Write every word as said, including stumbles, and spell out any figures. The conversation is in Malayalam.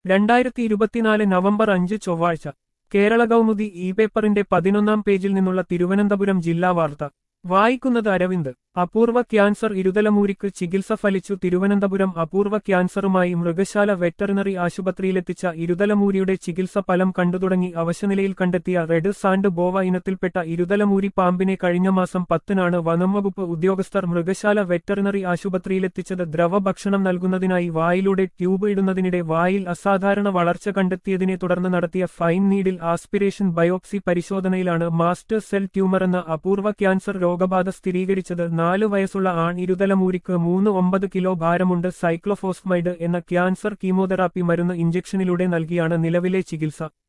രണ്ടായിരത്തി ഇരുപത്തിനാല് നവംബർ അഞ്ച് ചൊവ്വാഴ്ച കേരള കൗമുദി ഇ പേപ്പറിന്റെ പതിനൊന്നാം പേജിൽ നിന്നുള്ള തിരുവനന്തപുരം ജില്ലാ വാർത്ത വായിക്കുന്നത് അരവിന്ദ്. അപൂർവ ക്യാൻസർ ഇരുതലമൂരിക്ക് ചികിത്സ ഫലിച്ചു. തിരുവനന്തപുരം അപൂർവ ക്യാൻസറുമായി മൃഗശാല വെറ്ററിനറി ആശുപത്രിയിലെത്തിച്ച ഇരുതലമൂരിയുടെ ചികിത്സ ഫലം കണ്ടുതുടങ്ങി. അവശനിലയിൽ കണ്ടെത്തിയ റെഡ് സാൻഡ് ബോവ ഇനത്തിൽപ്പെട്ട ഇരുതലമൂരി പാമ്പിനെ കഴിഞ്ഞ മാസം പത്തിനാണ് വനംവകുപ്പ് ഉദ്യോഗസ്ഥർ മൃഗശാല വെറ്ററിനറി ആശുപത്രിയിലെത്തിച്ചത്. ദ്രവ ഭക്ഷണം നൽകുന്നതിനായി വായിലൂടെ ട്യൂബ് ഇടുന്നതിനിടെ വായിൽ അസാധാരണ വളർച്ച കണ്ടെത്തിയതിനെ തുടർന്ന് നടത്തിയ ഫൈൻ നീഡിൽ ആസ്പിരേഷൻ ബയോപ്സി പരിശോധനയിലാണ് മാസ്റ്റർ സെൽ ട്യൂമർ എന്ന അപൂർവ ക്യാൻസർ രോഗബാധ സ്ഥിരീകരിച്ചത്. നാലു വയസ്സുള്ള ആൺ ഇരുതലമൂരിക്ക് മൂന്ന് ഒമ്പത് കിലോ ഭാരമുണ്ട്. സൈക്ലോഫോസ്ഫമൈഡ് എന്ന ക്യാൻസർ കീമോതെറാപ്പി മരുന്ന് ഇഞ്ചക്ഷനിലൂടെ നൽകിയാണ് നിലവിലെ ചികിത്സ.